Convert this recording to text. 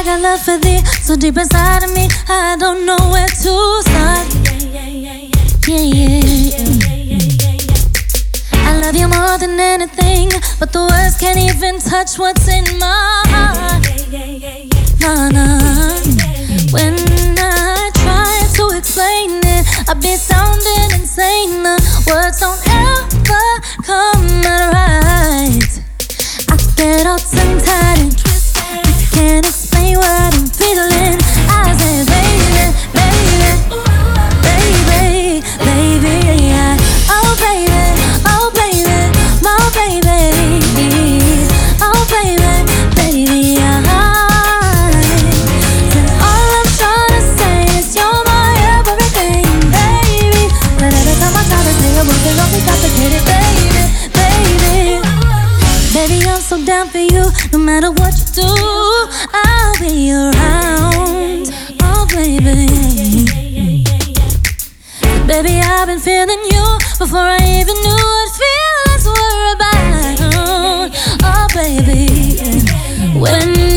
got love for thee, so deep inside of me, I don't know where to start. I love you more than anything, but the words can't even touch what's in my heart. Nah. When I try to explain it, I be sounding insane. The words don't ever come out right. I get all tongue-tied and twisted. I can't explain what I'm feeling. I say, baby, baby, baby, baby, yeah. Oh baby, oh baby, my baby, oh baby, baby, yeah. And all I'm trying to say is you're my everything, baby. But every time I try to say a word, it's only complicated, baby, baby. Baby, I'm so down for you. No matter what you do, I'll be around. Oh, baby. Baby, I've been feeling you before I even knew what feelings were about. Oh, baby. When